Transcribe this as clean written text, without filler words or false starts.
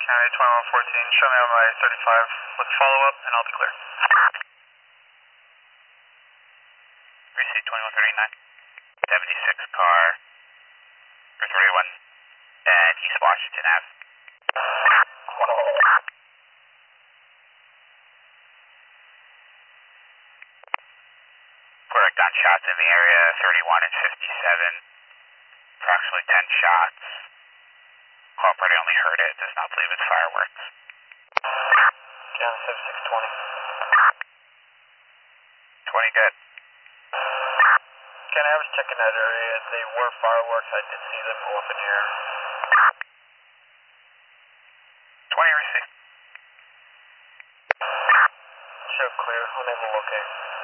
County 2114, show me on my 35 with follow-up, and I'll be clear. Receipt 2139. 76 car, or 31, and East Washington Ave. Correct on shots in the area, 31 and 57, approximately 10 shots. Call party only heard it, does not believe it's fireworks. County 7620. 20 good. Ken, I was checking that area. They were fireworks. I did see them go up in the air. 20 received. Show clear. Unable to locate.